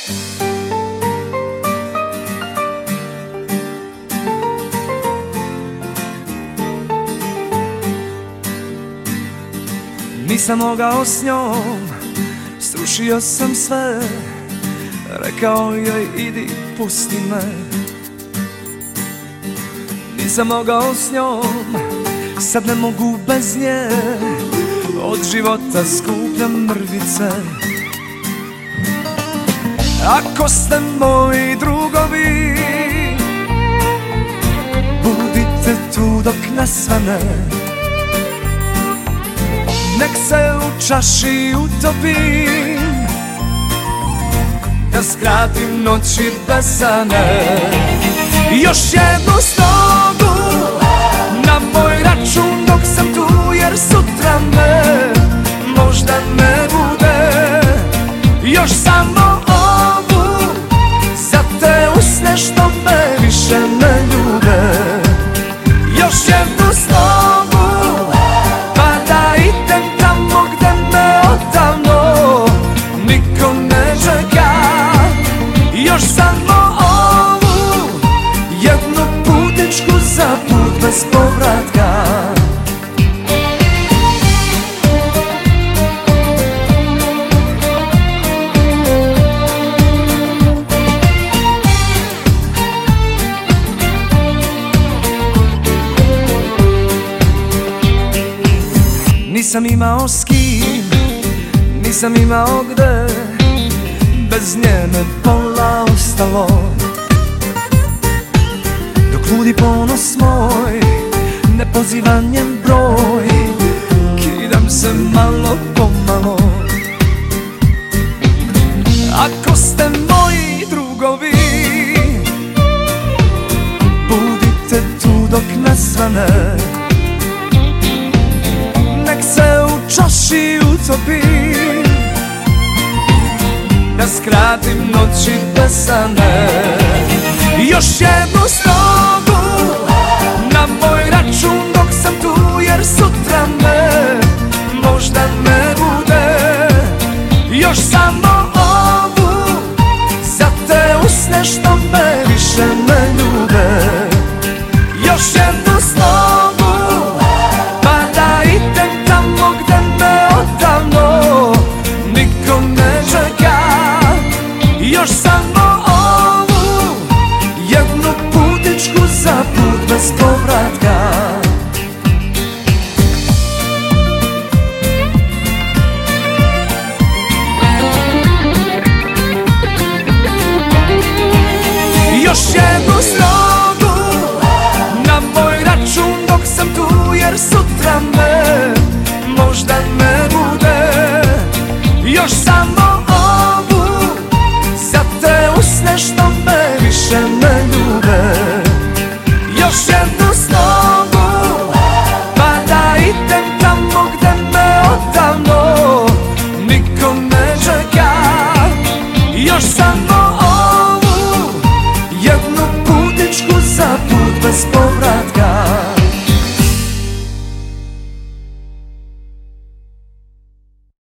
Nisam mogao s njom, srušio sam sve, rekao joj idi pusti me. Nisam mogao s njom, sad ne mogu bez nje, od života skupljam mrvice. Ako ste moji drugovi, budite tu dok ne svane. Nek se u čaši utopim, da skratim noći besane. Još jednu stogu na moj račun dok sam tu, jer sutra me možda ne bude. Još samo ovu za te usne što me više ne ljube. Još jednu stogu pa da idem tamo gde me odavno niko ne čeka. Još samo ovu jednu putničku za put bez povratka. Nisam imao s kim, nisam imao gde, bez njene pola ostalo. Dok ludi ponos moj, ne poziva njen broj, kidam se malo po malo. Ako ste moji drugovi, budite tu dok ne svane. Nek se u čaši utopim, da skratim noći besane. Još jednu stogu na moj račun dok sam tu, jer sutra me možda ne bude. Još samo ovu za te usne što me više ne ljube. Još jednu stogu pa da idem tamo gde me odavno niko ne čeka. Još samo ovu jednu putničku za put bez povratka. Još jednu stogu na moj račun dok sam tu, jer sutra me možda ne bude. Još samo ovu za te usne što me više ne ljube. Još jednu stogu pa da idem tamo gde me odavno niko ne čeka. Još samo ovu jednu putničku za put bez povratka.